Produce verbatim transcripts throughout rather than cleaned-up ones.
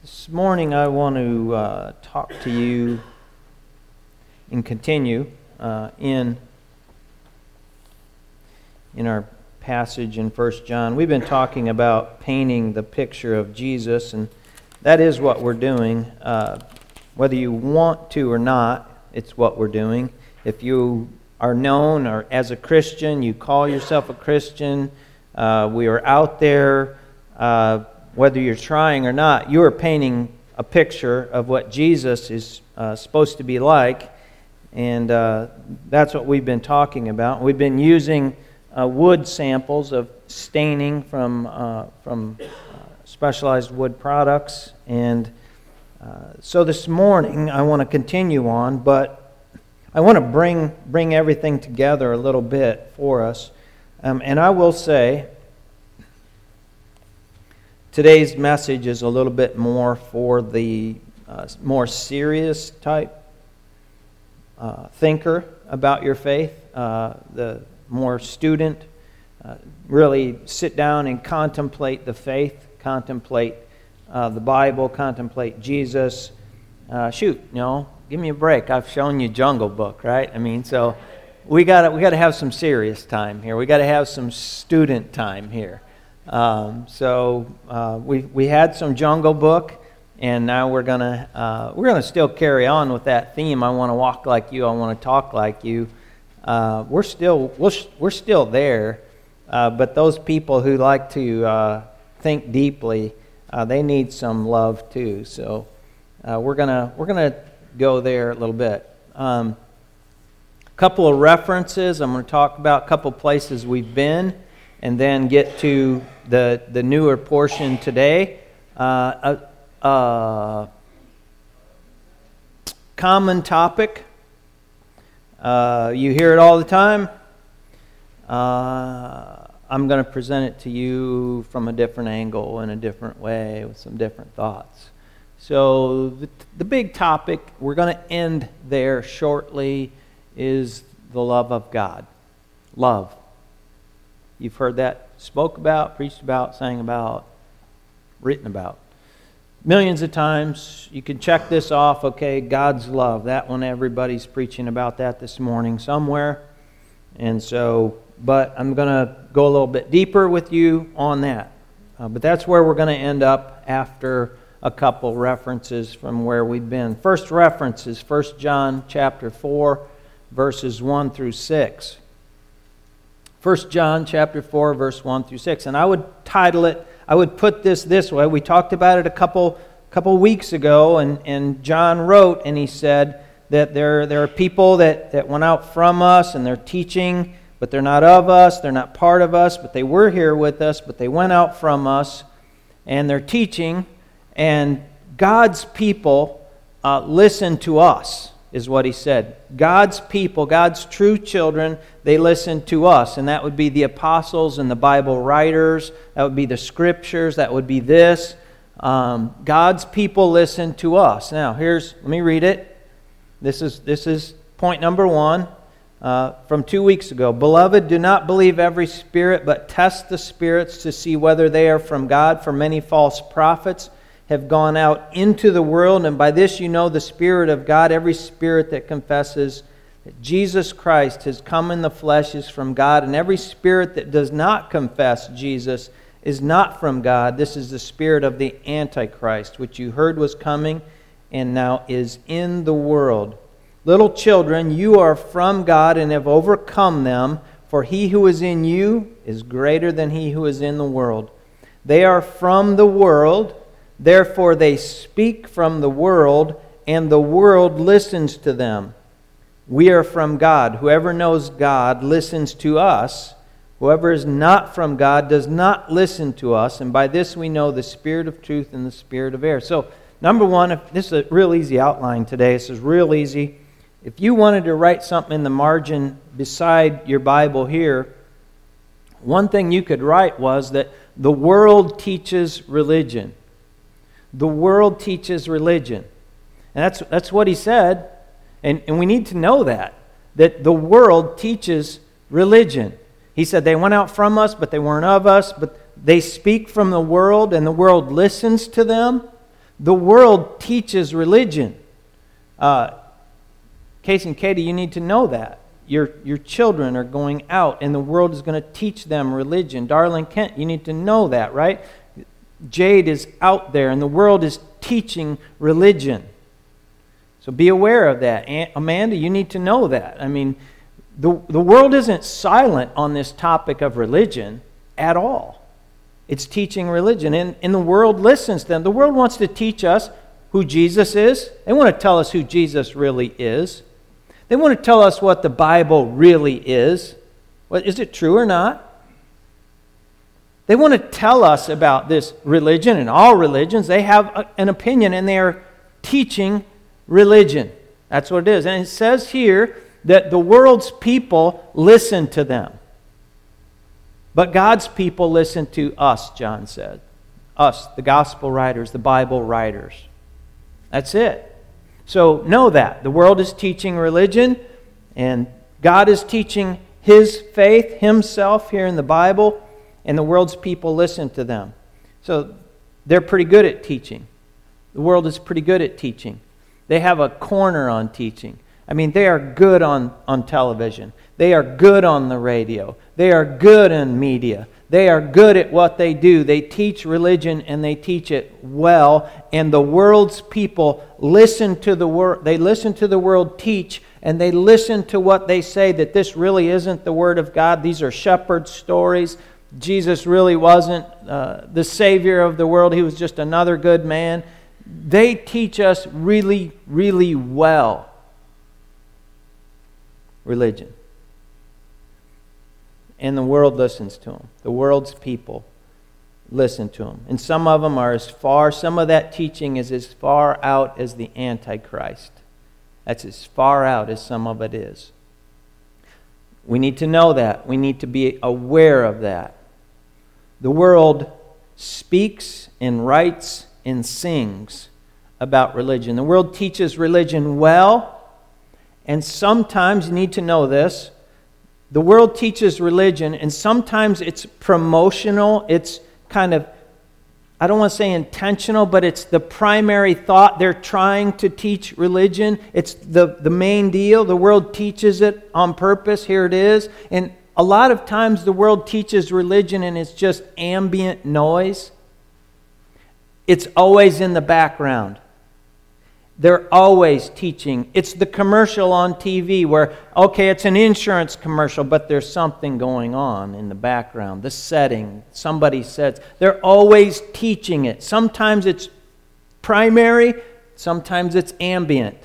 This morning I want to uh, talk to you and continue uh, in in our passage in First John. We've been talking about painting the picture of Jesus, and that is what we're doing. Uh, whether you want to or not, it's what we're doing. If you are known or as a Christian, you call yourself a Christian, uh, we are out there, uh, whether you're trying or not, you are painting a picture of what Jesus is uh, supposed to be like, and uh, that's what we've been talking about. We've been using uh, wood samples of staining from uh, from uh, specialized wood products, and uh, so this morning I want to continue on, but I want to bring bring everything together a little bit for us, um, and I will say, today's message is a little bit more for the uh, more serious type uh, thinker about your faith, uh, the more student, uh, really sit down and contemplate the faith, contemplate uh, the Bible, contemplate Jesus. Uh, shoot, you know, give me a break. I've shown you Jungle Book, right? I mean, so we got we got to have some serious time here. We got to have some student time here. Um, so uh, we we had some Jungle Book, and now we're gonna uh, we're gonna still carry on with that theme. I want to walk like you. I want to talk like you. Uh, we're still we're, we're still there, uh, but those people who like to uh, think deeply, uh, they need some love too. So uh, we're gonna we're gonna go there a little bit. Um, a couple of references. I'm going to talk about a couple places we've been, and then get to the the newer portion today. Uh, a, a common topic. Uh, you hear it all the time. Uh, I'm going to present it to you from a different angle, in a different way, with some different thoughts. So the, the big topic, we're going to end there shortly, is the love of God. Love. You've heard that spoke about, preached about, sang about, written about. Millions of times. You can check this off, okay, God's love. That one, everybody's preaching about that this morning somewhere. And so, but I'm going to go a little bit deeper with you on that. Uh, but that's where we're going to end up after a couple references from where we've been. First reference is First John chapter four, verses one through six. First John chapter four, verse one through six. And I would title it, I would put this this way. We talked about it a couple couple weeks ago, and, and John wrote, and he said that there, there are people that, that went out from us, and they're teaching, but they're not of us, they're not part of us, but they were here with us, but they went out from us, and they're teaching, and God's people uh, listen to us, is what he said. God's people, God's true children, they listen to us. And that would be the apostles and the Bible writers. That would be the scriptures. That would be this. Um, God's people listen to us. Now, here's, let me read it. This is, this is point number one uh, from two weeks ago. Beloved, do not believe every spirit, but test the spirits to see whether they are from God. For many false prophets have gone out into the world, and by this you know the Spirit of God. Every spirit that confesses that Jesus Christ has come in the flesh is from God, and every spirit that does not confess Jesus is not from God. This is the spirit of the Antichrist, which you heard was coming and now is in the world. Little children, you are from God and have overcome them, for he who is in you is greater than he who is in the world. They are from the world, therefore they speak from the world, and the world listens to them. We are from God. Whoever knows God listens to us. Whoever is not from God does not listen to us. And by this we know the spirit of truth and the spirit of error. So, number one, if, this is a real easy outline today. This is real easy. If you wanted to write something in the margin beside your Bible here, one thing you could write was that the world teaches religion. The world teaches religion. And that's that's what he said. And, and we need to know that. That the world teaches religion. He said they went out from us, but they weren't of us. But they speak from the world, and the world listens to them. The world teaches religion. Uh, Casey and Katie, you need to know that. Your, your children are going out, and the world is going to teach them religion. Darlene Kent, you need to know that, right? Jade is out there, and the world is teaching religion. So be aware of that. Aunt Amanda, you need to know that. I mean, the, the world isn't silent on this topic of religion at all. It's teaching religion, and, and the world listens to them. The world wants to teach us who Jesus is. They want to tell us who Jesus really is. They want to tell us what the Bible really is. Well, is it true or not? They want to tell us about this religion and all religions. They have a, an opinion, and they are teaching religion. That's what it is. And it says here that the world's people listen to them. But God's people listen to us, John said. Us, the gospel writers, the Bible writers. That's it. So know that. The world is teaching religion, and God is teaching His faith, Himself here in the Bible, and the world's people listen to them. So they're pretty good at teaching. The world is pretty good at teaching. They have a corner on teaching. I mean, they are good on, on television. They are good on the radio. They are good in media. They are good at what they do. They teach religion, and they teach it well. And the world's people listen to the word. They listen to the world teach, and they listen to what they say, that this really isn't the Word of God. These are shepherd stories. Jesus really wasn't uh, the Savior of the world. He was just another good man. They teach us really, really well religion. And the world listens to them. The world's people listen to them. And some of them are as far, some of that teaching is as far out as the Antichrist. That's as far out as some of it is. We need to know that. We need to be aware of that. The world speaks and writes and sings about religion. The world teaches religion well, and sometimes, you need to know this, the world teaches religion, and sometimes it's promotional. It's kind of, I don't want to say intentional, but it's the primary thought. They're trying to teach religion. It's the, the main deal. The world teaches it on purpose. Here it is. And a lot of times the world teaches religion, and it's just ambient noise. It's always in the background. They're always teaching. It's the commercial on T V where, okay, it's an insurance commercial, but there's something going on in the background. The setting, somebody says. They're always teaching it. Sometimes it's primary, sometimes it's ambient.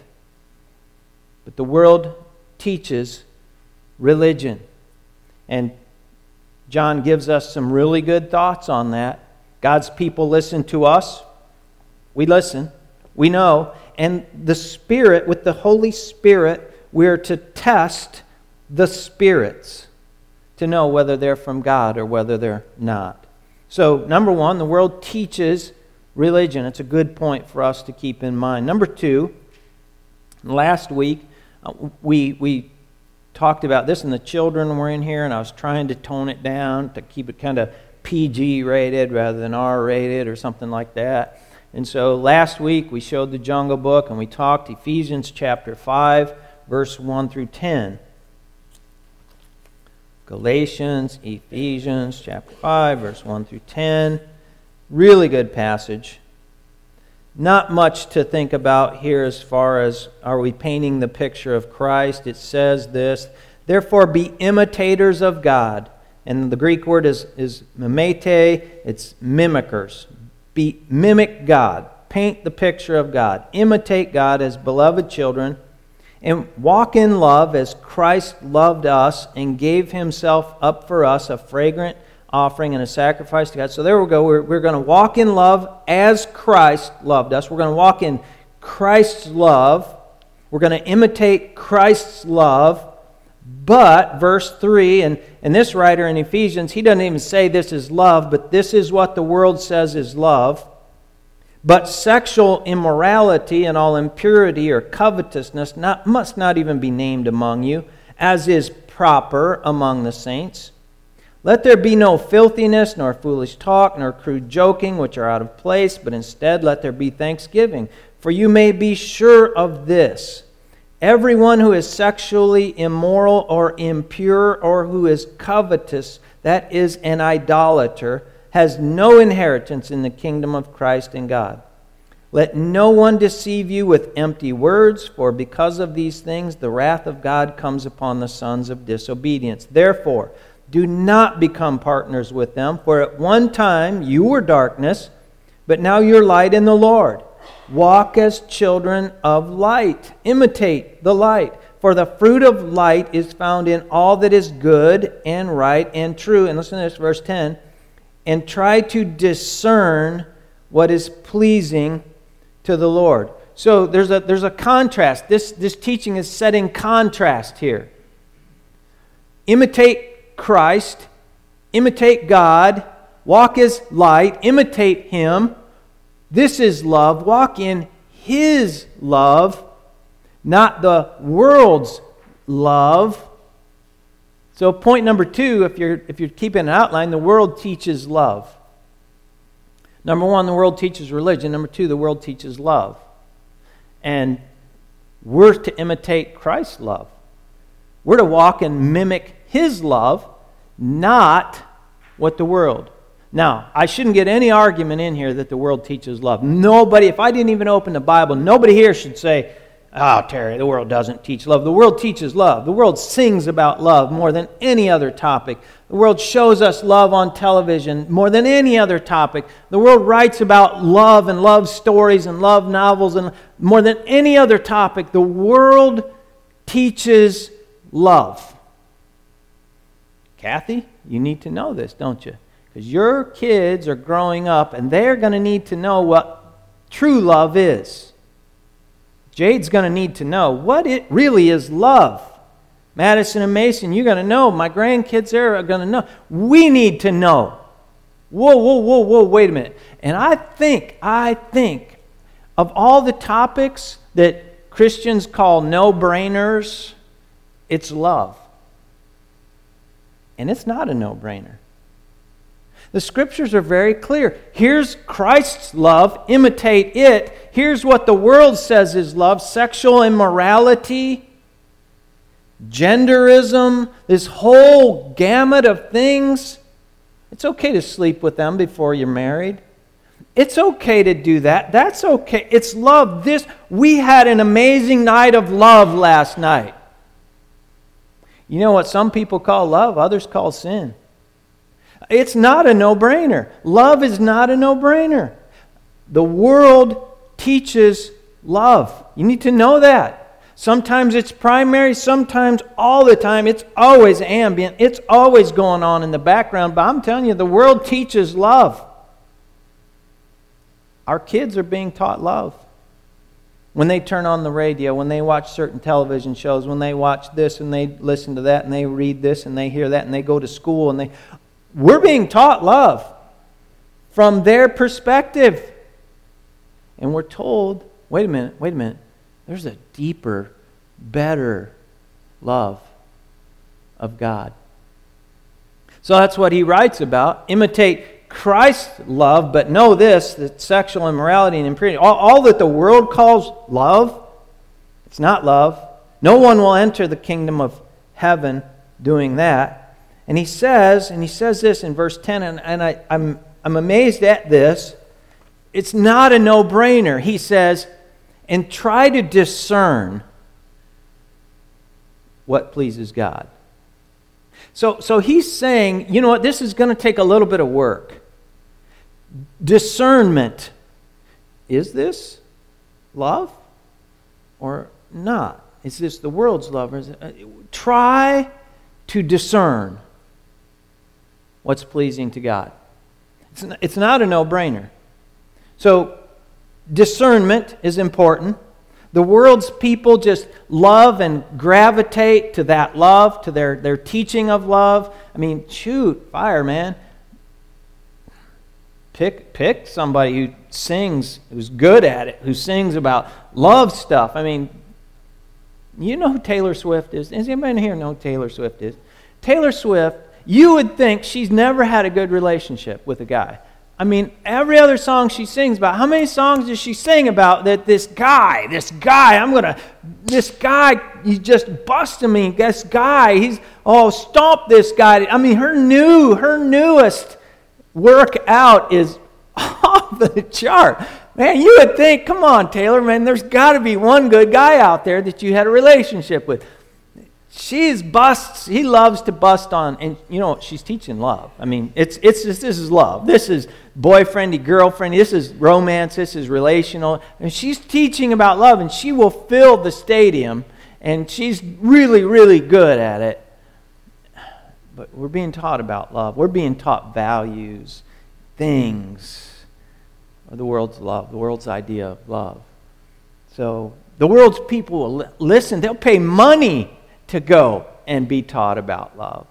But the world teaches religion. And John gives us some really good thoughts on that. God's people listen to us. We listen. We know. And the Spirit, with the Holy Spirit, we're to test the spirits to know whether they're from God or whether they're not. So, number one, the world teaches religion. It's a good point for us to keep in mind. Number two, last week, uh, we we talked about this, and the children were in here, and I was trying to tone it down to keep it kind of P G rated rather than R rated or something like that. And so last week we showed the Jungle Book, and we talked Ephesians chapter five, verse one through ten. Galatians, Ephesians chapter five, verse one through ten. Really good passage. Not much to think about here as far as are we painting the picture of Christ. It says this, therefore be imitators of God. And the Greek word is, is mimete, it's mimickers. Be, mimic God. Paint the picture of God. Imitate God as beloved children. And walk in love as Christ loved us and gave Himself up for us, a fragrant offering and a sacrifice to God. So there we go. We're, we're going to walk in love as Christ loved us. We're going to walk in Christ's love. We're going to imitate Christ's love. But, verse three, and, and this writer in Ephesians, he doesn't even say this is love, but this is what the world says is love. But sexual immorality and all impurity or covetousness not, must not even be named among you, as is proper among the saints. Let there be no filthiness, nor foolish talk, nor crude joking, which are out of place, but instead let there be thanksgiving. For you may be sure of this: everyone who is sexually immoral or impure or who is covetous, that is an idolater, has no inheritance in the kingdom of Christ and God. Let no one deceive you with empty words, for because of these things the wrath of God comes upon the sons of disobedience. Therefore, do not become partners with them, for at one time you were darkness, but now you're light in the Lord. Walk as children of light. Imitate the light. For the fruit of light is found in all that is good and right and true. And listen to this, verse ten. And try to discern what is pleasing to the Lord. So there's a there's a contrast. This, this teaching is set in contrast here. Imitate Christ. Imitate God. Walk as light. Imitate Him. This is love. Walk in His love, not the world's love. So point number two, if you're if you're keeping an outline, the world teaches love. Number one, the world teaches religion. Number two, the world teaches love. And we're to imitate Christ's love. We're to walk and mimic His love, not what the world. Now, I shouldn't get any argument in here that the world teaches love. Nobody, if I didn't even open the Bible, nobody here should say, "Oh, Terry, the world doesn't teach love." The world teaches love. The world sings about love more than any other topic. The world shows us love on television more than any other topic. The world writes about love and love stories and love novels and more than any other topic. The world teaches love. Kathy, you need to know this, don't you? Because your kids are growing up and they're going to need to know what true love is. Jade's going to need to know what it really is love. Madison and Mason, you're going to know. My grandkids there are going to know. We need to know. Whoa, whoa, whoa, whoa, wait a minute. And I think, I think of all the topics that Christians call no-brainers, it's love. And it's not a no-brainer. The Scriptures are very clear. Here's Christ's love. Imitate it. Here's what the world says is love. Sexual immorality, genderism, this whole gamut of things. It's okay to sleep with them before you're married. It's okay to do that. That's okay. It's love. This, we had an amazing night of love last night. You know what some people call love, others call sin. It's not a no-brainer. Love is not a no-brainer. The world teaches love. You need to know that. Sometimes it's primary, sometimes all the time. It's always ambient. It's always going on in the background. But I'm telling you, the world teaches love. Our kids are being taught love. When they turn on the radio, when they watch certain television shows, when they watch this and they listen to that and they read this and they hear that and they go to school and they... We're being taught love from their perspective. And we're told, wait a minute, wait a minute. There's a deeper, better love of God. So that's what he writes about. Imitate Christ's love, but know this, that sexual immorality and impurity, all, all that the world calls love, it's not love. No one will enter the kingdom of heaven doing that. And he says, and he says this in verse ten, and, and I, I'm, I'm amazed at this. It's not a no-brainer. He says, and try to discern what pleases God. So, so he's saying, you know what, this is going to take a little bit of work. Discernment. Is this love or not? Is this the world's love? Or is it, try to discern what's pleasing to God. It's not, it's not a no-brainer. So, discernment is important. The world's people just love and gravitate to that love, to their, their teaching of love. I mean, shoot, fire, man. Pick, pick somebody who sings, who's good at it, who sings about love stuff. I mean, you know who Taylor Swift is? Does anybody here know who Taylor Swift is? Taylor Swift you would think she's never had a good relationship with a guy. I mean, every other song she sings about, how many songs does she sing about that this guy, this guy, I'm going to, this guy, he's just busting me. This guy, he's, oh, stomp this guy. I mean, her new, her newest workout is off the chart. Man, you would think, come on, Taylor, man, there's got to be one good guy out there that you had a relationship with. She's busts, he loves to bust on, and you know, she's teaching love. I mean, it's it's just, this is love. This is boyfriendy, girlfriendy, this is romance, this is relational. And she's teaching about love, and she will fill the stadium, and she's really, really good at it. But we're being taught about love. We're being taught values, things, or the world's love, the world's idea of love. So the world's people will li- listen, they'll pay money to go and be taught about love.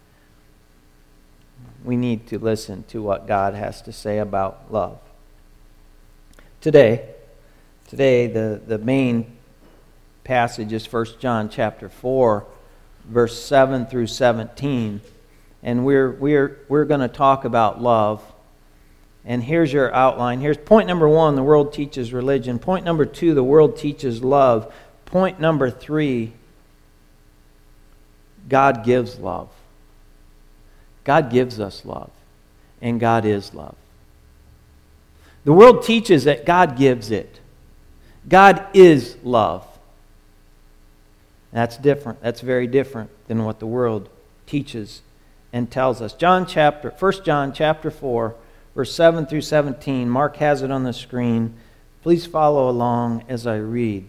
We need to listen to what God has to say about love. Today, today the, the main passage is First John chapter four, verse seven through seventeen. And we're we're we're going to talk about love. And here's your outline. Here's point number one, the world teaches religion. Point number two, the world teaches love. Point number three, God gives love. God gives us love, and God is love. The world teaches that God gives it. God is love. That's different. That's very different than what the world teaches and tells us. John chapter, First John chapter four, verse seven through seventeen. Mark has it on the screen. Please follow along as I read.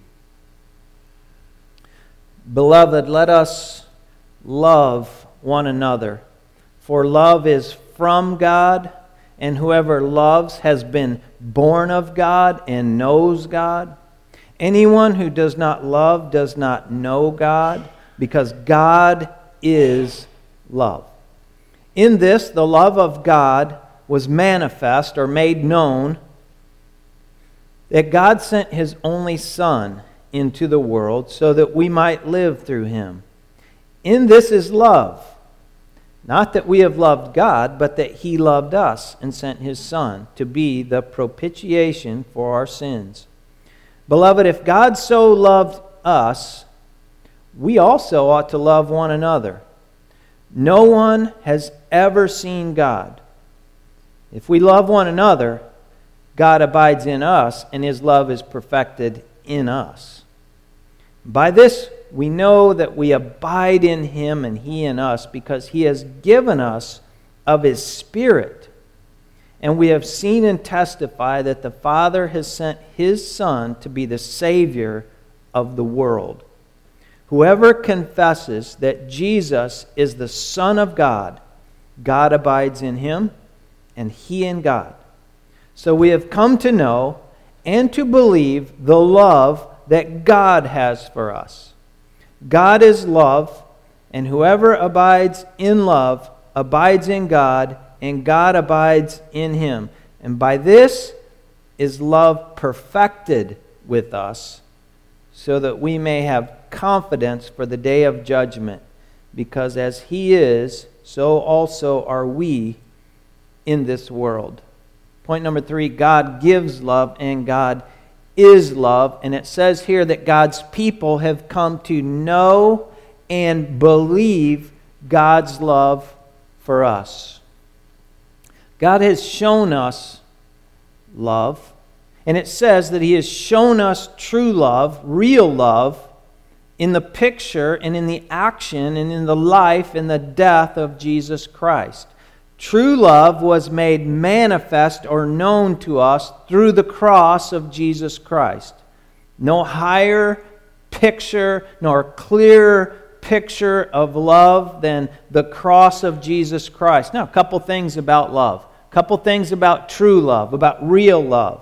Beloved, let us love one another, for love is from God, and whoever loves has been born of God and knows God. Anyone who does not love does not know God, because God is love. In this, the love of God was manifest or made known, that God sent His only Son into the world so that we might live through Him. In this is love, not that we have loved God, but that He loved us and sent His Son to be the propitiation for our sins. Beloved, if God so loved us, we also ought to love one another. No one has ever seen God. If we love one another, God abides in us, and His love is perfected in us. By this we know that we abide in Him and He in us, because He has given us of His Spirit. And we have seen and testify that the Father has sent His Son to be the Savior of the world. Whoever confesses that Jesus is the Son of God, God abides in Him, and He in God. So we have come to know and to believe the love that God has for us. God is love, and whoever abides in love abides in God, and God abides in him. And by this is love perfected with us, so that we may have confidence for the day of judgment, because as He is, so also are we in this world. Point number three, God gives love, and God is love. And it says here that God's people have come to know and believe God's love for us. God has shown us love, and it says that He has shown us true love, real love, in the picture and in the action and in the life and the death of Jesus Christ. True love was made manifest or known to us through the cross of Jesus Christ. No higher picture nor clearer picture of love than the cross of Jesus Christ. Now, a couple things about love. A couple things about true love, about real love.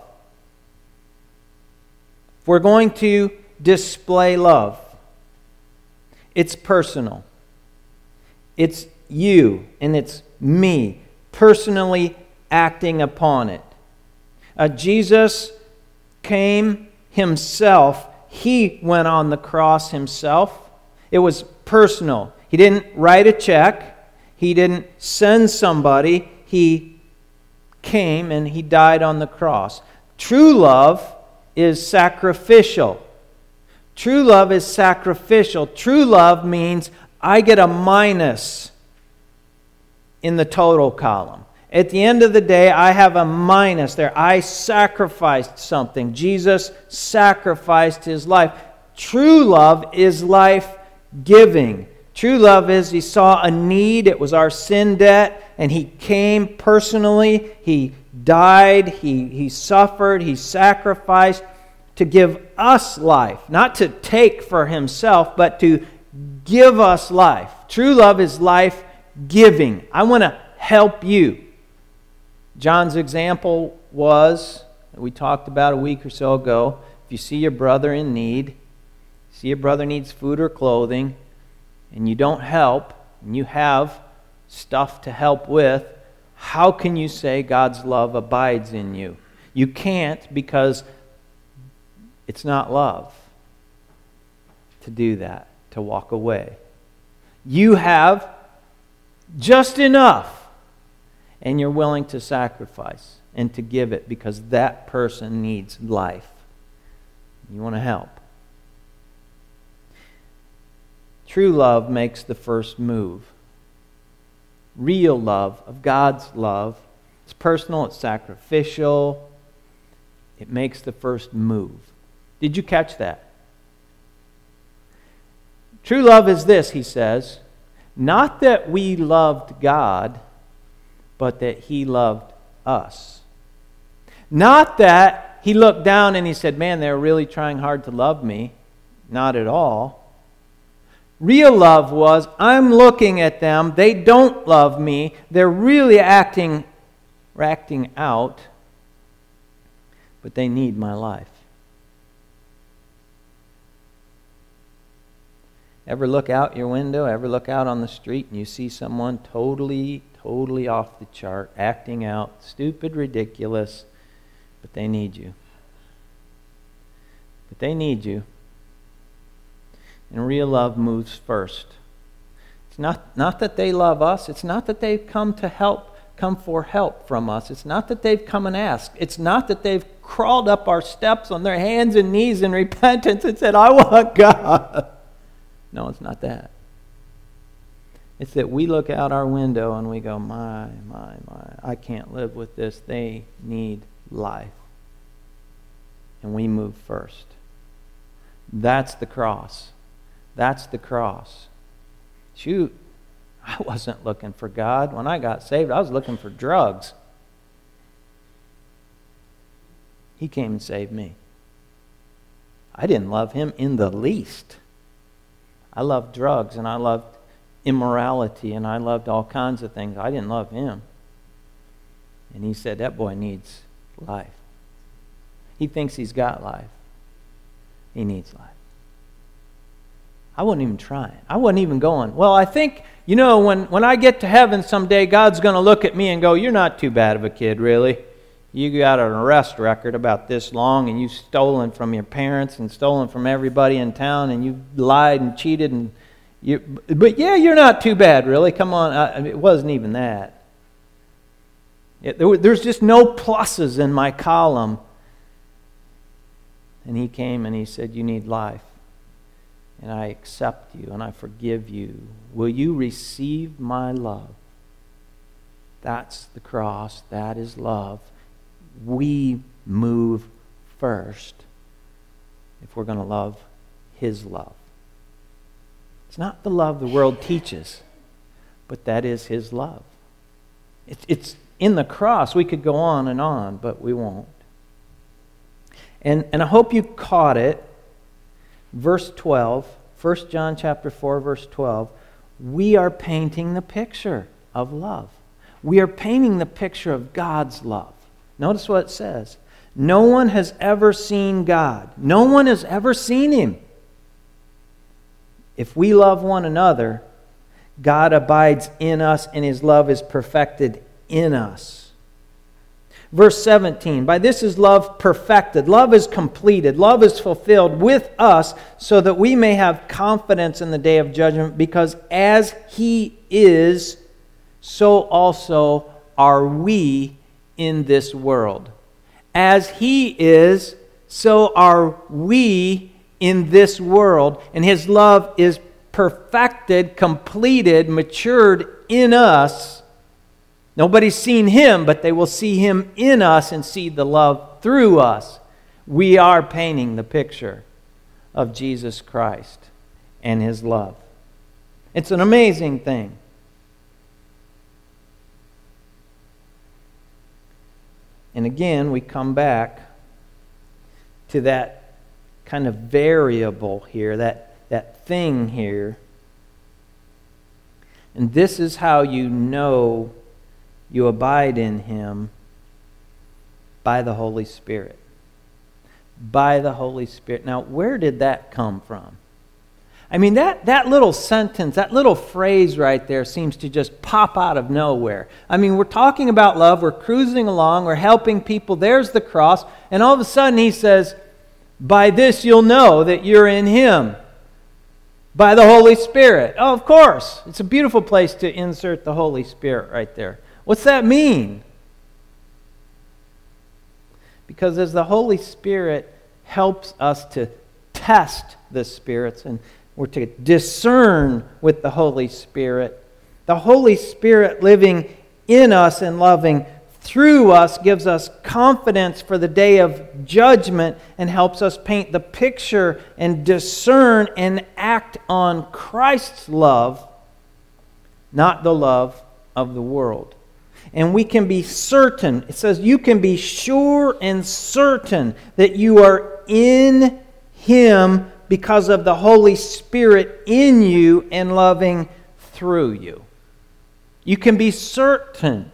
If we're going to display love, it's personal. It's you and it's me personally acting upon it. Uh, Jesus came Himself. He went on the cross Himself. It was personal. He didn't write a check. He didn't send somebody. He came and He died on the cross. True love is sacrificial. True love is sacrificial. True love means I get a minus in the total column. At the end of the day, I have a minus there. I sacrificed something. Jesus sacrificed His life. True love is life-giving. True love is He saw a need. It was our sin debt, and He came personally. He died. He, he suffered. He sacrificed to give us life. Not to take for Himself, but to give us life. True love is life-giving. I want to help you. John's example was, that we talked about a week or so ago, if you see your brother in need, see your brother needs food or clothing, and you don't help, and you have stuff to help with, how can you say God's love abides in you? You can't, because it's not love to do that, to walk away. You have just enough, and you're willing to sacrifice and to give it because that person needs life. You want to help. True love makes the first move. Real love, of God's love, it's personal, it's sacrificial. It makes the first move. Did you catch that? True love is this, he says, not that we loved God, but that He loved us. Not that He looked down and He said, man, they're really trying hard to love me. Not at all. Real love was, I'm looking at them, they don't love me, they're really acting, acting out, but they need my life. Ever look out your window, ever look out on the street and you see someone totally, totally off the chart, acting out, stupid, ridiculous, but they need you. But they need you. And real love moves first. It's not, not that they love us. It's not that they've come to help, come for help from us. It's not that they've come and asked. It's not that they've crawled up our steps on their hands and knees in repentance and said, I want God. No, it's not that. It's that we look out our window and we go, my, my, my, I can't live with this. They need life. And we move first. That's the cross. That's the cross. Shoot, I wasn't looking for God. When I got saved, I was looking for drugs. He came and saved me. I didn't love Him in the least. I loved drugs, and I loved immorality, and I loved all kinds of things. I didn't love Him. And He said, that boy needs life. He thinks he's got life. He needs life. I wasn't even trying. I wasn't even going, well, I think, you know, when, when I get to heaven someday, God's going to look at me and go, you're not too bad of a kid, really. You got an arrest record about this long, and you've stolen from your parents and stolen from everybody in town, and you lied and cheated, and you, but yeah, you're not too bad, really. Come on, I, it wasn't even that. It, there, there's just no pluses in my column. And He came and He said, you need life. And I accept you and I forgive you. Will you receive my love? That's the cross. That is love. We move first if we're going to love His love. It's not the love the world teaches, but that is His love. It's, it's in the cross. We could go on and on, but we won't. And, and I hope you caught it. Verse twelve, First John chapter four, verse twelve, we are painting the picture of love. We are painting the picture of God's love. Notice what it says. No one has ever seen God. No one has ever seen Him. If we love one another, God abides in us and His love is perfected in us. Verse seventeen, by this is love perfected. Love is completed. Love is fulfilled with us so that we may have confidence in the day of judgment, because as He is, so also are we in this world. As He is, so are we in this world. And His love is perfected, completed, matured in us. Nobody's seen Him, but they will see Him in us and see the love through us. We are painting the picture of Jesus Christ and His love. It's an amazing thing. And again, we come back to that kind of variable here, that, that thing here. And this is how you know you abide in Him: by the Holy Spirit. By the Holy Spirit. Now, where did that come from? I mean, that, that little sentence, that little phrase right there seems to just pop out of nowhere. I mean, we're talking about love, we're cruising along, we're helping people, there's the cross, and all of a sudden He says, by this you'll know that you're in Him. By the Holy Spirit. Oh, of course. It's a beautiful place to insert the Holy Spirit right there. What's that mean? Because as the Holy Spirit helps us to test the spirits, and we're to discern with the Holy Spirit, the Holy Spirit living in us and loving through us gives us confidence for the day of judgment and helps us paint the picture and discern and act on Christ's love, not the love of the world. And we can be certain, it says you can be sure and certain that you are in Him because of the Holy Spirit in you and loving through you. You can be certain,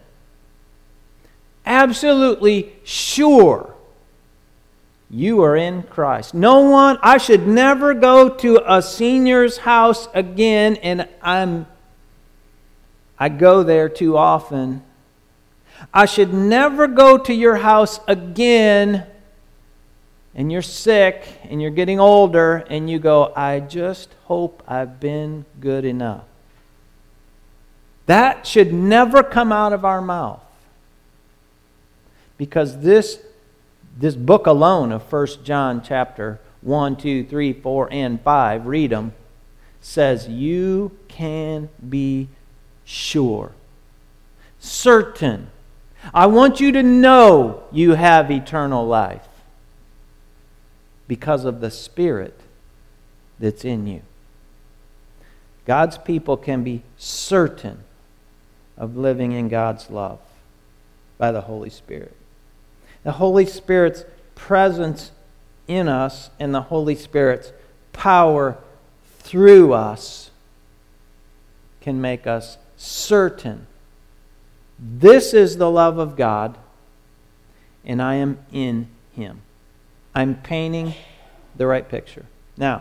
absolutely sure, you are in Christ. No one, I should never go to a senior's house again, and I'm, I go there too often. I should never go to your house again, and you're sick, and you're getting older, and you go, I just hope I've been good enough. That should never come out of our mouth. Because this, this book alone of First John chapter one, two, three, four, and five, read them, says you can be sure, certain. I want you to know you have eternal life because of the Spirit that's in you. God's people can be certain of living in God's love by the Holy Spirit. The Holy Spirit's presence in us and the Holy Spirit's power through us can make us certain. This is the love of God, and I am in Him. I'm painting the right picture. Now,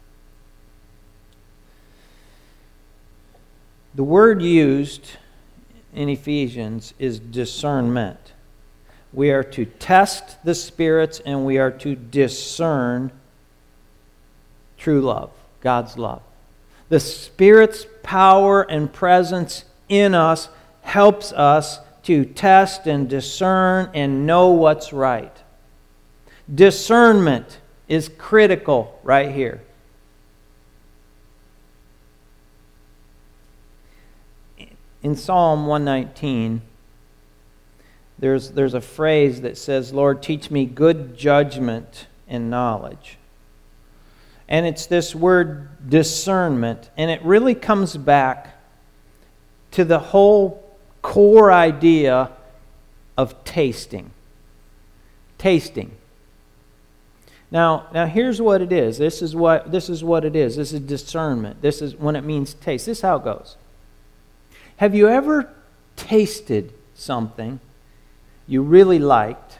the word used in Ephesians is discernment. We are to test the spirits and we are to discern true love, God's love. The Spirit's power and presence in us helps us to test and discern and know what's right. Discernment is critical right here. In Psalm one nineteen, there's, there's a phrase that says, Lord, teach me good judgment and knowledge. And it's this word discernment, and it really comes back to the whole core idea of tasting. Tasting. Now, now here's what it is. This is what this is what it is. This is discernment. This is when it means taste. This is how it goes. Have you ever tasted something you really liked,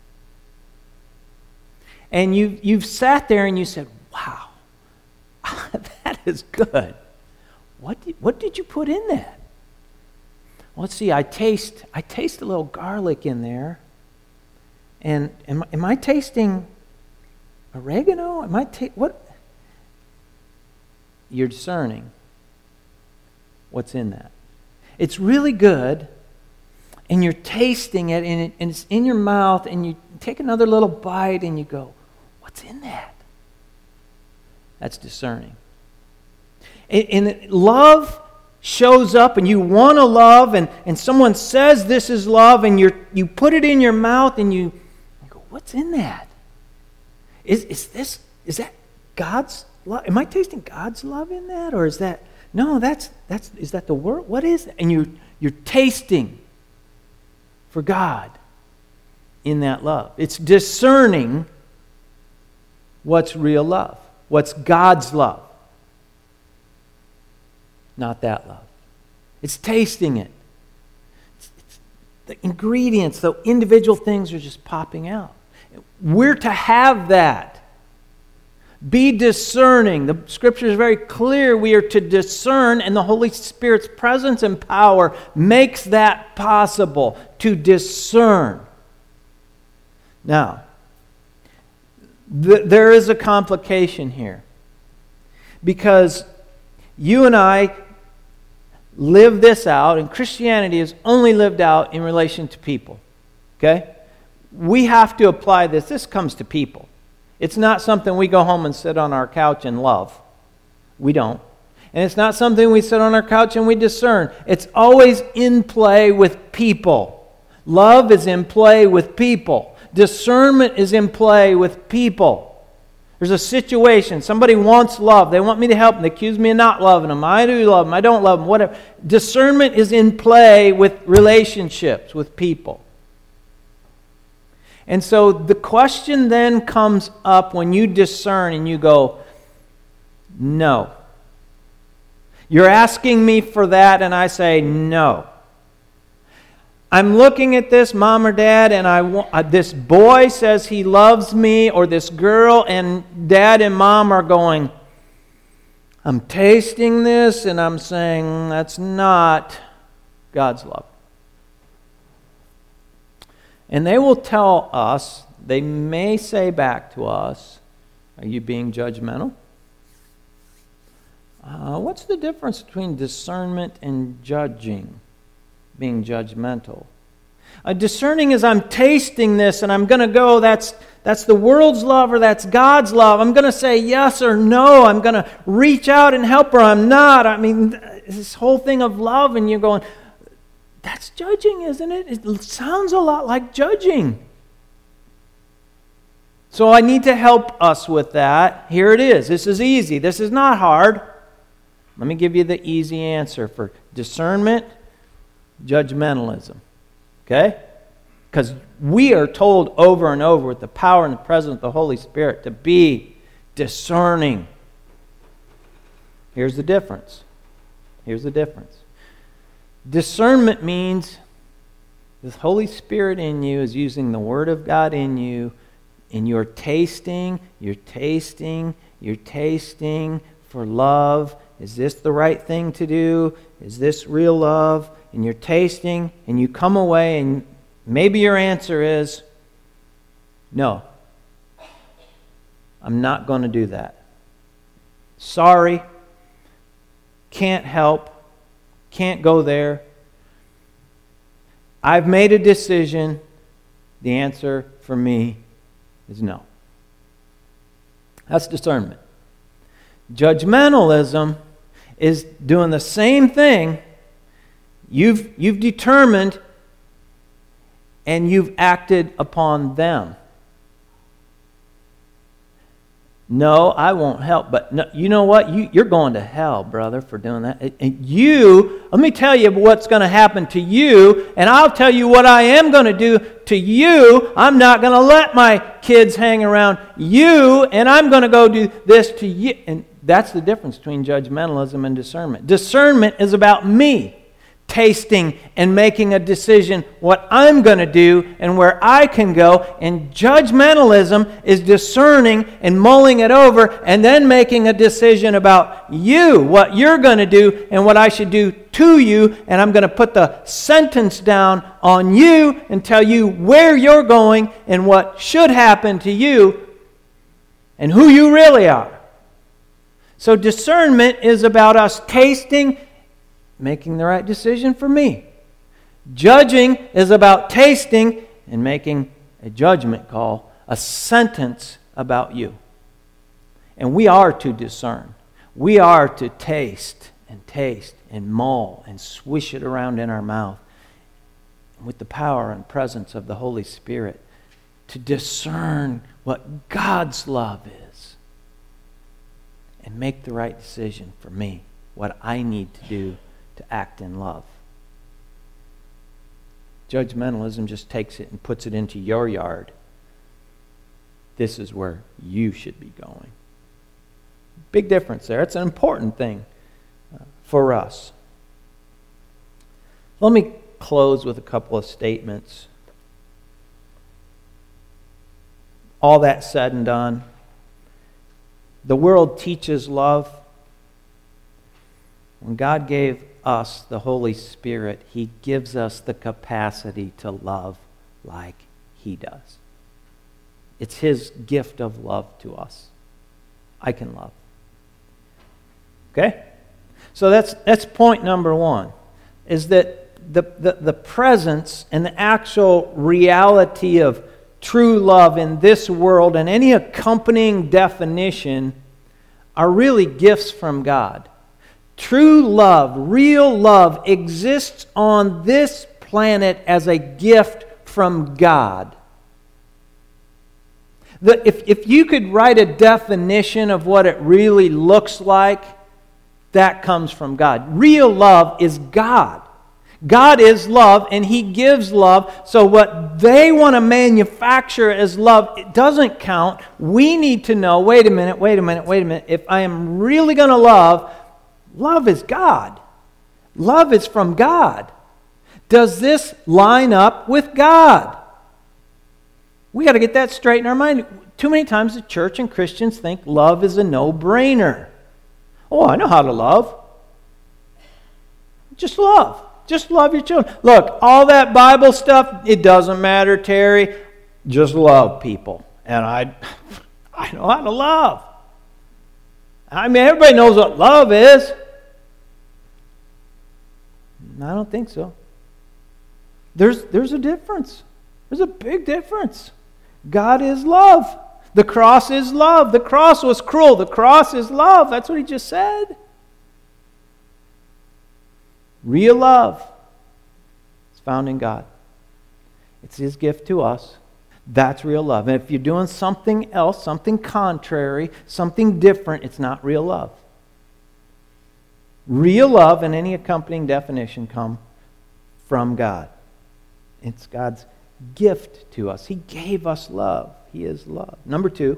and you you've sat there and you said, "Wow, that is good. What did, what did you put in that?" Well, let's see. I taste I taste a little garlic in there, and am am I tasting oregano? Am I ta- what? You're discerning what's in that. It's really good, and you're tasting it, and, it, and it's in your mouth, and you take another little bite, and you go, what's in that? That's discerning. And, and love shows up, and you want to love, and, and someone says this is love, and you you put it in your mouth, and you, you go, what's in that? Is is this is that God's love? Am I tasting God's love in that, or is that no? That's that's is that the world? What is that? And you you're tasting for God in that love. It's discerning what's real love, what's God's love, not that love. It's tasting it. It's, it's the ingredients, the individual things are just popping out. We're to have that. Be discerning. The Scripture is very clear. We are to discern, and the Holy Spirit's presence and power makes that possible, to discern. Now, th- there is a complication here, because you and I live this out, and Christianity is only lived out in relation to people. Okay? We have to apply this. This comes to people. It's not something we go home and sit on our couch and love. We don't. And it's not something we sit on our couch and we discern. It's always in play with people. Love is in play with people. Discernment is in play with people. There's a situation. Somebody wants love. They want me to help them. They accuse me of not loving them. I do love them. I don't love them. Whatever. Discernment is in play with relationships, with people. And so the question then comes up when you discern and you go, no. You're asking me for that, and I say no. I'm looking at this, Mom or Dad, and I want, uh, this boy says he loves me, or this girl, and Dad and Mom are going, I'm tasting this, and I'm saying that's not God's love. And they will tell us, they may say back to us, are you being judgmental? Uh, what's the difference between discernment and judging, being judgmental? Uh, discerning is I'm tasting this and I'm going to go, that's, that's the world's love or that's God's love. I'm going to say yes or no. I'm going to reach out and help or I'm not. I mean, this whole thing of love, and you're going, that's judging, isn't it? It sounds a lot like judging. So I need to help us with that. Here it is. This is easy. This is not hard. Let me give you the easy answer for discernment, judgmentalism. Okay? Because we are told over and over with the power and the presence of the Holy Spirit to be discerning. Here's the difference. Here's the difference. Discernment means the Holy Spirit in you is using the Word of God in you, and you're tasting, you're tasting, you're tasting for love. Is this the right thing to do? Is this real love? And you're tasting, and you come away, and maybe your answer is, no, I'm not going to do that. Sorry, can't help. Can't go there. I've made a decision. The answer for me is no. That's discernment. Judgmentalism is doing the same thing. You've, you've determined and you've acted upon them. No, I won't help. But no, you know what? You, you're going to hell, brother, for doing that. And you, let me tell you what's going to happen to you, and I'll tell you what I am going to do to you. I'm not going to let my kids hang around you, and I'm going to go do this to you. And that's the difference between judgmentalism and discernment. Discernment is about me tasting and making a decision what I'm going to do and where I can go. And judgmentalism is discerning and mulling it over and then making a decision about you, what you're going to do and what I should do to you. And I'm going to put the sentence down on you and tell you where you're going and what should happen to you and who you really are. So discernment is about us tasting making the right decision for me. Judging is about tasting and making a judgment call, a sentence about you. And we are to discern. We are to taste and taste and mull and swish it around in our mouth with the power and presence of the Holy Spirit to discern what God's love is and make the right decision for me, what I need to do to act in love. Judgmentalism just takes it and puts it into your yard. This is where you should be going. Big difference there. It's an important thing uh, for us. Let me close with a couple of statements. All that said and done, the world teaches love. When God gave us the Holy Spirit, He gives us the capacity to love like He does. It's His gift of love to us. I can love. Okay? So that's that's point number one, is that the, the, the presence and the actual reality of true love in this world and any accompanying definition are really gifts from God. True love, real love, exists on this planet as a gift from God. The, if, if you could write a definition of what it really looks like, that comes from God. Real love is God. God is love, and He gives love. So what they want to manufacture as love, it doesn't count. We need to know, wait a minute, wait a minute, wait a minute. If I am really going to love, love is God. Love is from God. Does this line up with God? We got to get that straight in our mind. Too many times the church and Christians think love is a no-brainer. Oh, I know how to love. Just love. Just love your children. Look, all that Bible stuff, it doesn't matter, Terry. Just love people. And I, I know how to love. I mean, everybody knows what love is. I don't think so. There's, there's a difference. There's a big difference. God is love. The cross is love. The cross was cruel. The cross is love. That's what He just said. Real love is found in God. It's His gift to us. That's real love. And if you're doing something else, something contrary, something different, it's not real love. Real love and any accompanying definition come from God. It's God's gift to us. He gave us love. He is love. Number two,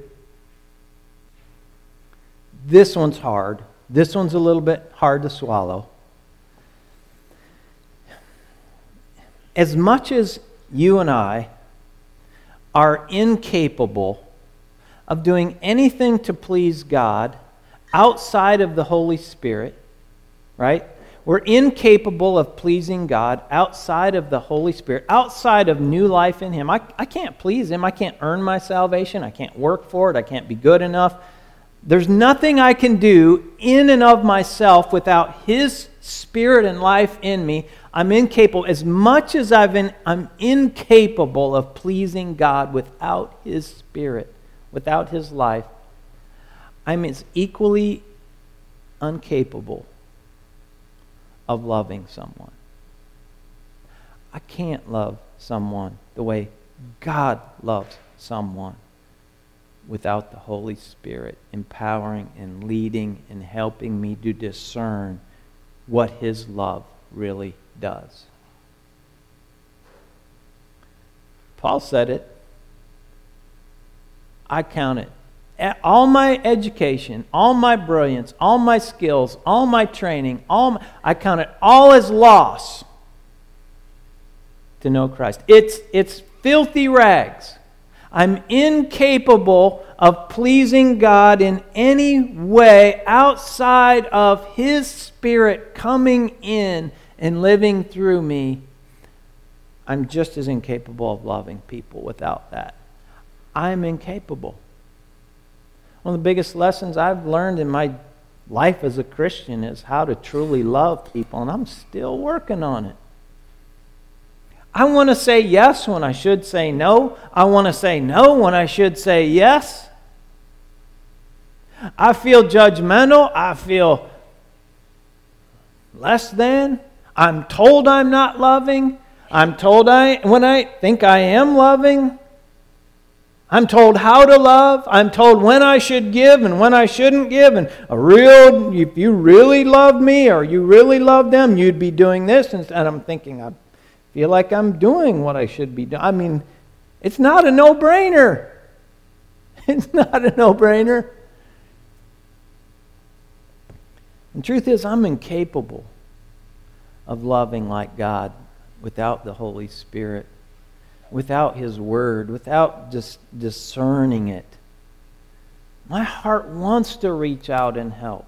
this one's hard. This one's a little bit hard to swallow. As much as you and I are incapable of doing anything to please God outside of the Holy Spirit, right? We're incapable of pleasing God outside of the Holy Spirit, outside of new life in Him. I, I can't please Him. I can't earn my salvation. I can't work for it. I can't be good enough. There's nothing I can do in and of myself without His Spirit and life in me. I'm incapable. As much as I've been, I'm incapable of pleasing God without His Spirit, without His life. I'm as equally incapable of loving someone. I can't love someone the way God loves someone without the Holy Spirit empowering and leading and helping me to discern what His love really does. Paul said it. I count it. All my education, all my brilliance, all my skills, all my training, all my, I count it all as loss to know Christ. It's, it's filthy rags. I'm incapable of pleasing God in any way outside of His Spirit coming in and living through me. I'm just as incapable of loving people without that. I'm incapable. One of the biggest lessons I've learned in my life as a Christian is how to truly love people, and I'm still working on it. I want to say yes when I should say no. I want to say no when I should say yes. I feel judgmental. I feel less than. I'm told I'm not loving. I'm told I when I think I am loving. I'm told how to love. I'm told when I should give and when I shouldn't give. And a real, if you really loved me or you really loved them, you'd be doing this. And I'm thinking, I feel like I'm doing what I should be doing. I mean, it's not a no-brainer. It's not a no-brainer. The truth is, I'm incapable of loving like God without the Holy Spirit, without His Word, without just discerning it. My heart wants to reach out and help.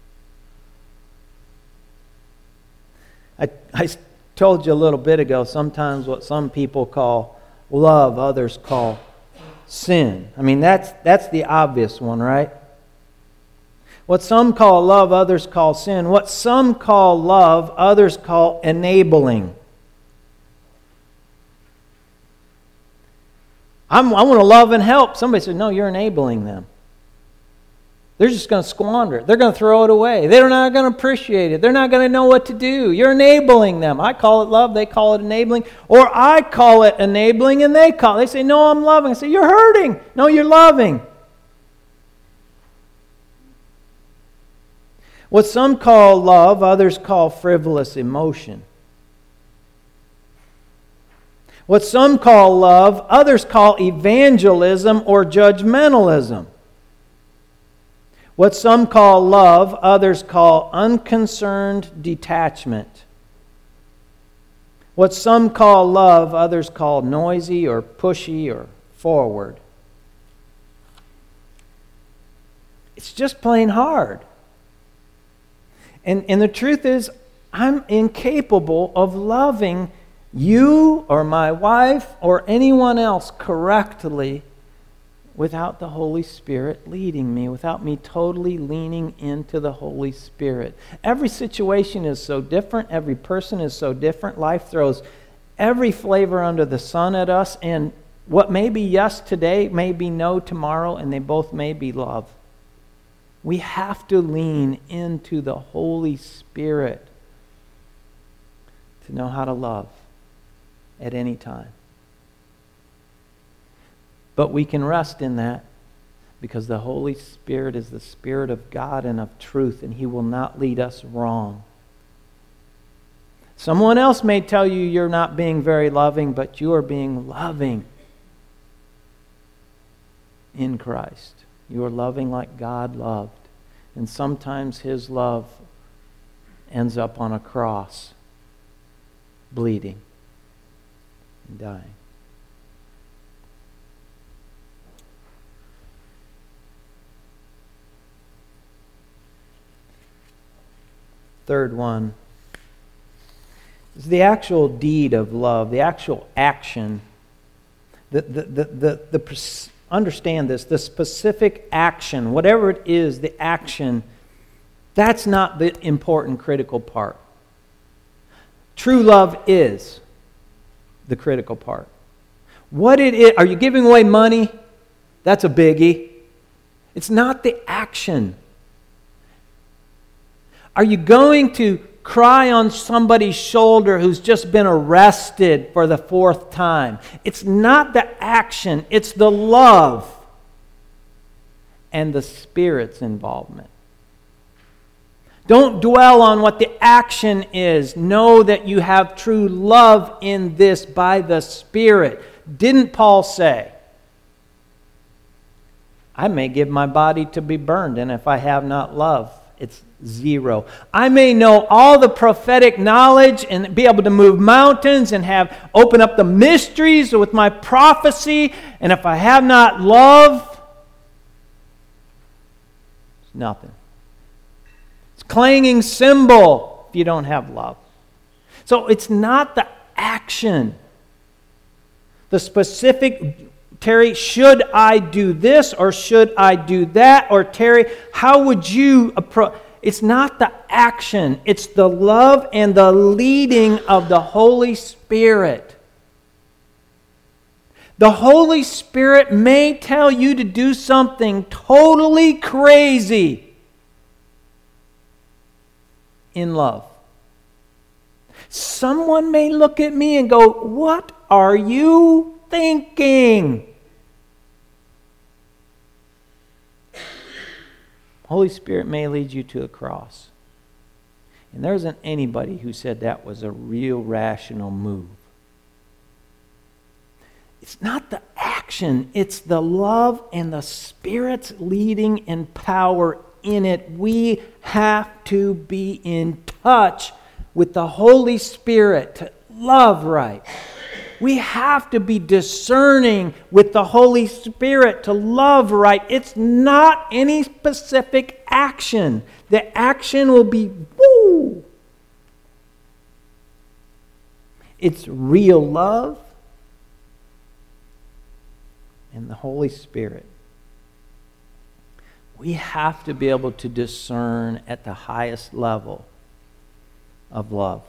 I, I told you a little bit ago, sometimes what some people call love, others call sin. I mean, that's, that's the obvious one, right? What some call love, others call sin. What some call love, others call enabling. I'm, I want to love and help. Somebody said, no, you're enabling them. They're just going to squander it. They're going to throw it away. They're not going to appreciate it. They're not going to know what to do. You're enabling them. I call it love. They call it enabling. Or I call it enabling and they call it. They say, no, I'm loving. I say, you're hurting. No, you're loving. What some call love, others call frivolous emotion. What some call love, others call evangelism or judgmentalism. What some call love, others call unconcerned detachment. What some call love, others call noisy or pushy or forward. It's just plain hard. And, and the truth is, I'm incapable of loving you or my wife or anyone else correctly without the Holy Spirit leading me, without me totally leaning into the Holy Spirit. Every situation is so different. Every person is so different. Life throws every flavor under the sun at us, and what may be yes today may be no tomorrow, and they both may be love. We have to lean into the Holy Spirit to know how to love at any time. But we can rest in that because the Holy Spirit is the Spirit of God and of truth, and He will not lead us wrong. Someone else may tell you you're not being very loving, but you are being loving in Christ. You are loving like God loved. And sometimes His love ends up on a cross, bleeding and dying. Third one is the actual deed of love, the actual action. The, the, the, the, the, understand this, the specific action, whatever it is, the action, that's not the important critical part. True love is the critical part. What it is, are you giving away money? That's a biggie. It's not the action. Are you going to cry on somebody's shoulder who's just been arrested for the fourth time? It's not the action, it's the love and the Spirit's involvement. Don't dwell on what the action is. Know that you have true love in this by the Spirit. Didn't Paul say, I may give my body to be burned, and if I have not love, it's zero. I may know all the prophetic knowledge and be able to move mountains and have open up the mysteries with my prophecy, and if I have not love, it's nothing. It's a clanging cymbal if you don't have love. So it's not the action. The specific, Terry, should I do this or should I do that? Or Terry, how would you approach? It's not the action. It's the love and the leading of the Holy Spirit. The Holy Spirit may tell you to do something totally crazy in love. Someone may look at me and go, "What are you thinking?" Holy Spirit may lead you to a cross. And there isn't anybody who said that was a real rational move. It's not the action, it's the love and the Spirit's leading and power in it. We have to be in touch with the Holy Spirit to love right. We have to be discerning with the Holy Spirit to love right. It's not any specific action. The action will be woo. It's real love and the Holy Spirit. We have to be able to discern at the highest level of love.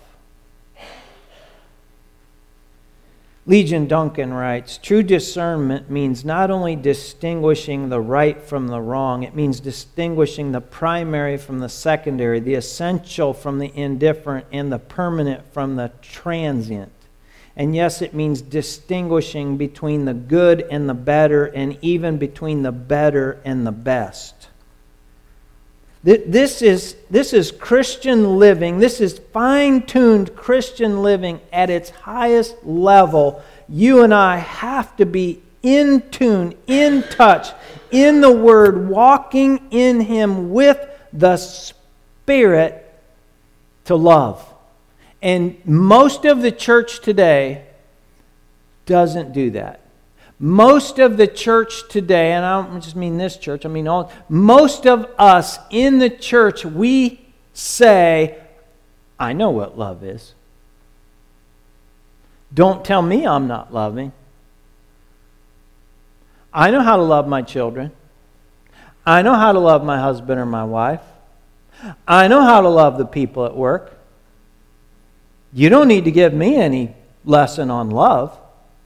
Legion Duncan writes, "True discernment means not only distinguishing the right from the wrong, it means distinguishing the primary from the secondary, the essential from the indifferent, and the permanent from the transient. And yes, it means distinguishing between the good and the better, and even between the better and the best." This is, this is Christian living. This is fine-tuned Christian living at its highest level. You and I have to be in tune, in touch, in the Word, walking in Him with the Spirit to love. And most of the church today doesn't do that. Most of the church today, and I don't just mean this church, I mean all, most of us in the church, we say, "I know what love is. Don't tell me I'm not loving. I know how to love my children. I know how to love my husband or my wife. I know how to love the people at work. You don't need to give me any lesson on love."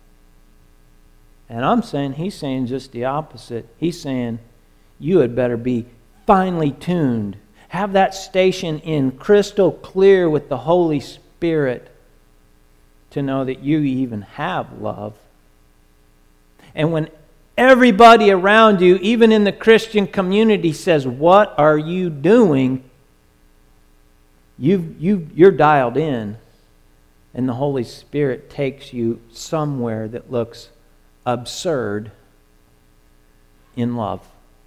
And I'm saying, he's saying just the opposite. He's saying, you had better be finely tuned. Have that station in crystal clear with the Holy Spirit to know that you even have love. And when everybody around you, even in the Christian community, says, "What are you doing?" You've, you, you're dialed in. And the Holy Spirit takes you somewhere that looks absurd in love.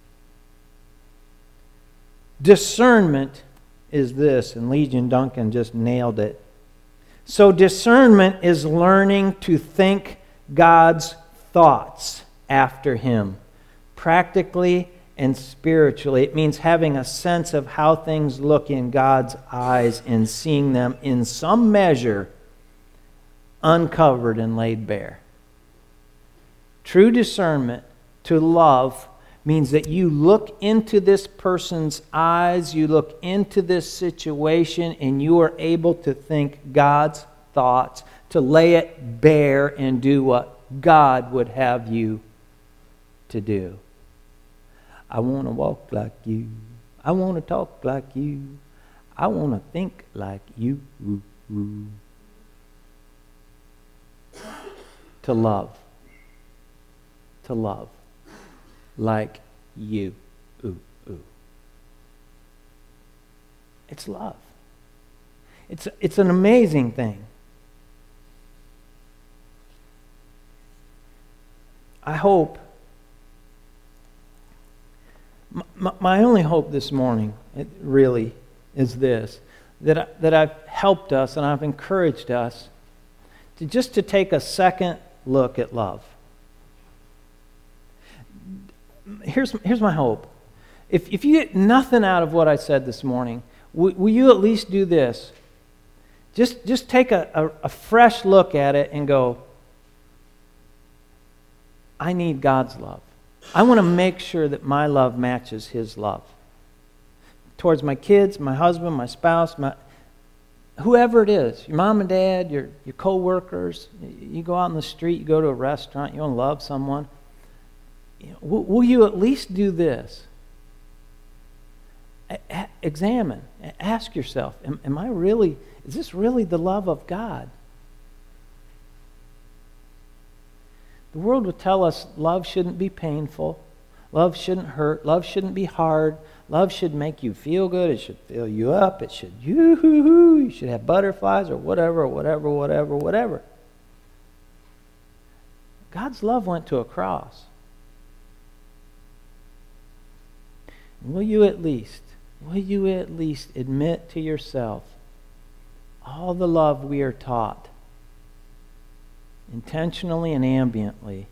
Discernment is this, and Legion Duncan just nailed it. So discernment is learning to think God's thoughts after Him, practically and spiritually. It means having a sense of how things look in God's eyes and seeing them in some measure uncovered and laid bare. True discernment to love means that you look into this person's eyes, you look into this situation, and you are able to think God's thoughts, to lay it bare and do what God would have you to do. I want to walk like you. I want to talk like you. I want to think like you. Ooh, ooh. To love. To love like you. Ooh, ooh. It's love. It's, it's an amazing thing. I hope, my, my only hope this morning, it really is this, that, I, that I've helped us and I've encouraged us to just to take a second look at love. Here's, here's my hope. If, if you get nothing out of what I said this morning, will, will you at least do this? Just, just take a, a, a fresh look at it and go, I need God's love. I want to make sure that my love matches His love. towards my kids, my husband, my spouse, my whoever it is, your mom and dad, your, your co-workers, you go out in the street, you go to a restaurant, you want to love someone, you know, will, will you at least do this? A- a- examine, ask yourself, am, am I really, is this really the love of God? The world would tell us love shouldn't be painful, love shouldn't hurt, love shouldn't be hard, love should make you feel good, it should fill you up, it should yoo-hoo-hoo, you should have butterflies or whatever, whatever, whatever, whatever. God's love went to a cross. Will you at least, will you at least admit to yourself all the love we are taught, intentionally and ambiently,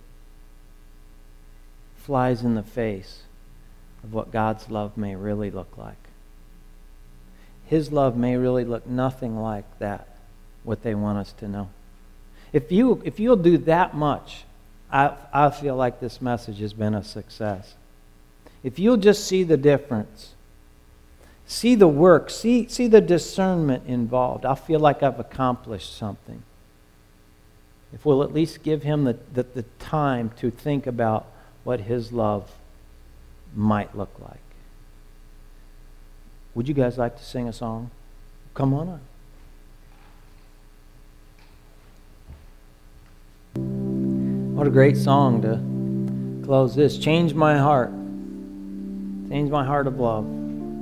flies in the face of what God's love may really look like? His love may really look nothing like that, what they want us to know. If you if you'll do that much, I I feel like this message has been a success. If you'll just see the difference, see the work, see see the discernment involved, I'll feel like I've accomplished something. If we'll at least give him the, the, the time to think about what his love might look like. Would you guys like to sing a song? Come on up. What a great song to close this. Change my heart. Change my heart of love.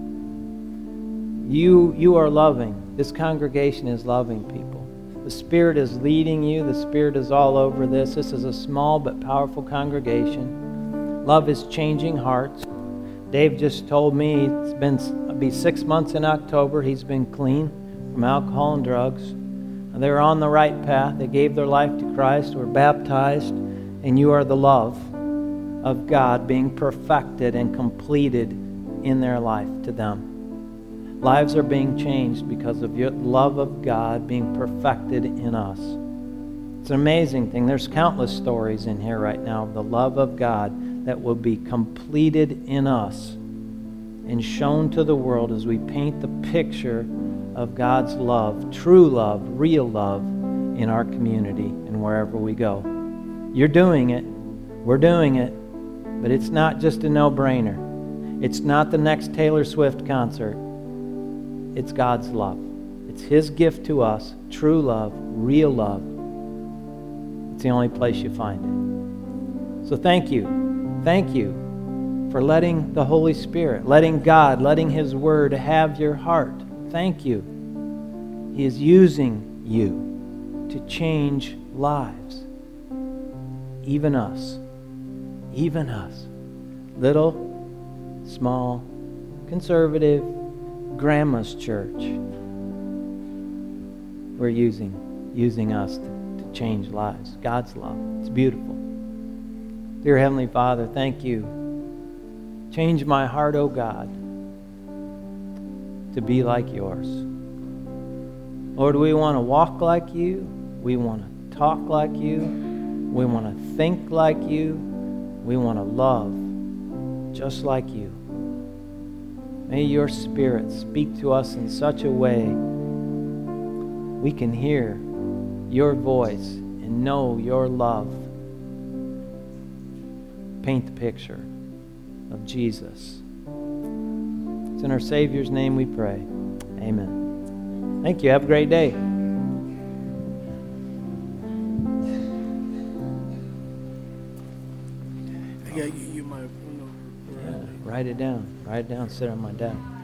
You, you are loving. This congregation is loving people. The Spirit is leading you. The Spirit is all over this. This is a small but powerful congregation. Love is changing hearts. Dave just told me it's been it'll be six months in October. He's been clean from alcohol and drugs. They're on the right path. They gave their life to Christ, were baptized, and you are the love of God being perfected and completed in their life to them. Lives are being changed because of your love of God being perfected in us. It's an amazing thing. There's countless stories in here right now of the love of God that will be completed in us and shown to the world as we paint the picture of God's love, true love, real love in our community and wherever we go. You're doing it. We're doing it. But it's not just a no-brainer. It's not the next Taylor Swift concert. It's God's love. It's His gift to us, true love, real love. It's the only place you find it. So thank you. Thank you for letting the Holy Spirit, letting God, letting His Word have your heart. Thank you. He is using you to change lives. Even us. Even us. Little, small, conservative, grandma's church. We're using, using us to, to change lives. God's love. It's beautiful. Dear Heavenly Father, thank you. Change my heart, O God, to be like yours. Lord, we want to walk like you. We want to talk like you. We want to think like you. We want to love just like you. May your Spirit speak to us in such a way we can hear your voice and know your love. Paint the picture of Jesus. It's in our Savior's name we pray. Amen. Thank you. Have a great day. Yeah, you, you might, you know, Yeah, write it down. Write it down. Sit on my desk.